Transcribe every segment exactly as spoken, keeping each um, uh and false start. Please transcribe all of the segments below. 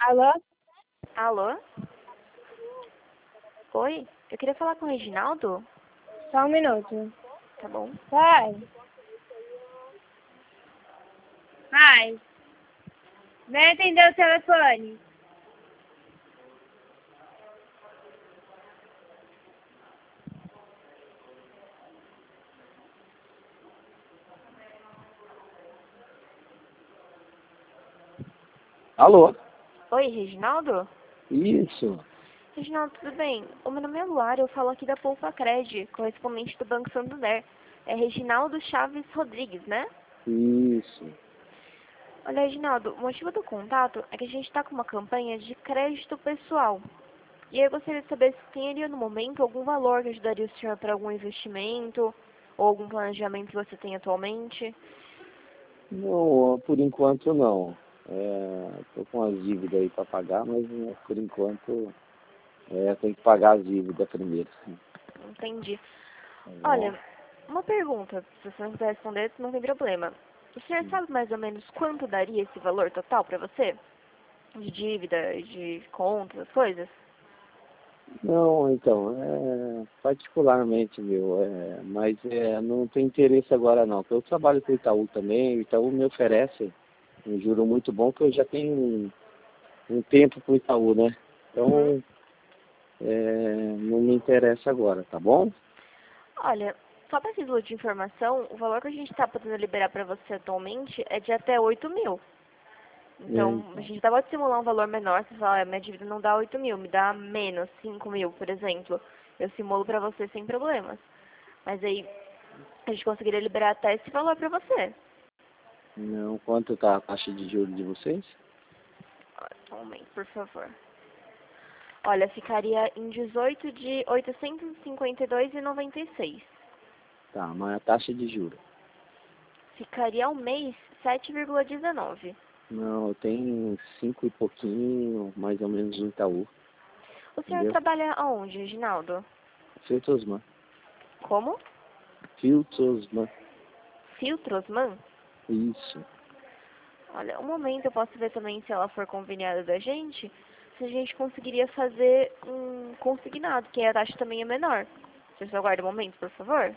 Alô? Alô? Oi, eu queria falar com o Reginaldo. Só um minuto. Tá bom. Pai. Pai. Vem atender o telefone. Alô? Oi, Reginaldo? Isso. Reginaldo, tudo bem? O meu nome é Luara, eu falo aqui da Poupa Cred, correspondente do Banco Santander. É Reginaldo Chaves Rodrigues, né? Isso. Olha, Reginaldo, o motivo do contato é que a gente está com uma campanha de crédito pessoal. E aí eu gostaria de saber se teria no momento algum valor que ajudaria o senhor para algum investimento ou algum planejamento que você tem atualmente. Não, por enquanto não. Estou com as dívidas aí para pagar, mas né, por enquanto é, tem que pagar as dívidas primeiro. Entendi. Tá bom? Olha, uma pergunta, se você não quiser responder, não tem problema. O senhor sabe mais ou menos quanto daria esse valor total para você? De dívida, de contas, as coisas? Não, então, é, particularmente meu, é, mas é, não tem interesse agora não, porque eu trabalho com o Itaú também, o Itaú me oferece um juro muito bom, que eu já tenho um, um tempo com o Itaú, né? Então, Uhum. é, não me interessa agora, tá bom? Olha, só para título de informação, o valor que a gente está podendo liberar para você atualmente é de até oito mil. Então, a Então, gente pode simular um valor menor, você fala, "Ah, minha dívida não dá oito mil, me dá menos, cinco mil, por exemplo. Eu simulo para você sem problemas. Mas aí, a gente conseguiria liberar até esse valor para você. não, quanto tá a taxa de juros de vocês? Olha, só um momento, por favor. Olha, ficaria em dezoito de oitocentos e cinquenta e dois reais e noventa e seis. Tá, mas a taxa de juros? Ficaria ao mês sete vírgula dezenove. Não, eu tenho cinco e pouquinho, mais ou menos no Itaú, O senhor entendeu? trabalha aonde, Reginaldo? Filtrosman. Como? Filtrosman. Filtrosman? Isso. Olha, um momento eu posso ver também se ela for conveniada da gente, se a gente conseguiria fazer um consignado, que a taxa também é menor. Você só aguarda um momento, por favor?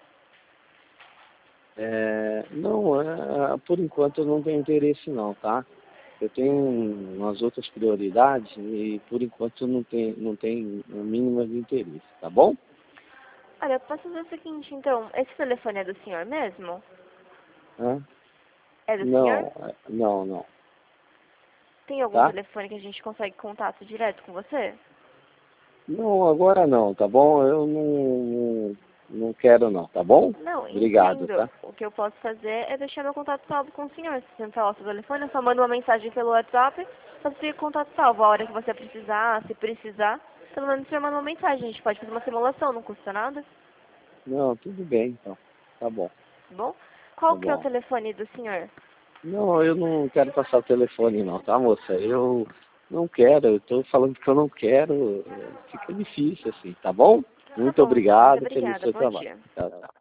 É, não, é, por enquanto eu não tenho interesse não, tá? Eu tenho umas outras prioridades e por enquanto não tem, não tem o mínimo de interesse, tá bom? Olha, eu posso fazer o seguinte, então. Esse telefone é do senhor mesmo? Hã? É do senhor? Não, é, não, não, Tem algum tá? telefone que a gente consegue contato direto com você? Não, agora não, tá bom? Eu não, não, não quero não, tá bom? Não, Obrigado, entendo. tá? O que eu posso fazer é deixar meu contato salvo com o senhor. Se você não falar o seu telefone, eu só mando uma mensagem pelo WhatsApp, você fica com contato salvo. A hora que você precisar, se precisar, pelo menos você manda uma mensagem. A gente pode fazer uma simulação, não custa nada, Não, tudo bem então. Tá bom, tá bom? tá Qual que é o bom. telefone do senhor? Não, eu não quero passar o telefone não, tá, moça? Eu não quero, eu tô falando que eu não quero. Fica difícil assim, tá bom? Tá Muito bom, muito obrigado pelo obrigada. seu Bom trabalho. dia. Tchau, tchau.